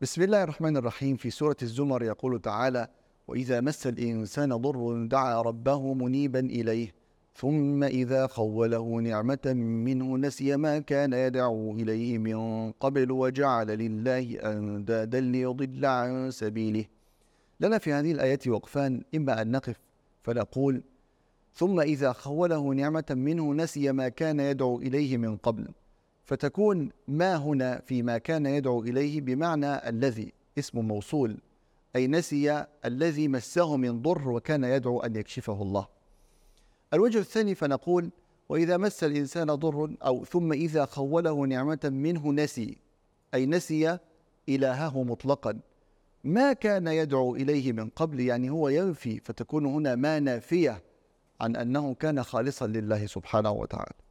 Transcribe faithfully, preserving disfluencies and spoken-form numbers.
بسم الله الرحمن الرحيم. في سورة الزمر يقول تعالى: وإذا مس الإنسان ضر دعا ربه منيبا إليه ثم إذا خوله نعمة منه نسي ما كان يدعو إليه من قبل وجعل لله أندادا ليضل عن سبيله. لنا في هذه الآية وقفان: إما أن نقف فنقول ثم إذا خوله نعمة منه نسي ما كان يدعو إليه من قبل، فتكون ما هنا فيما كان يدعو إليه بمعنى الذي اسم موصول، أي نسي الذي مسه من ضر وكان يدعو أن يكشفه الله. الوجه الثاني فنقول وإذا مس الإنسان ضر أو ثم إذا خوله نعمة منه نسي، أي نسي إلهه مطلقا ما كان يدعو إليه من قبل، يعني هو ينفي، فتكون هنا ما نافية عن أنه كان خالصا لله سبحانه وتعالى.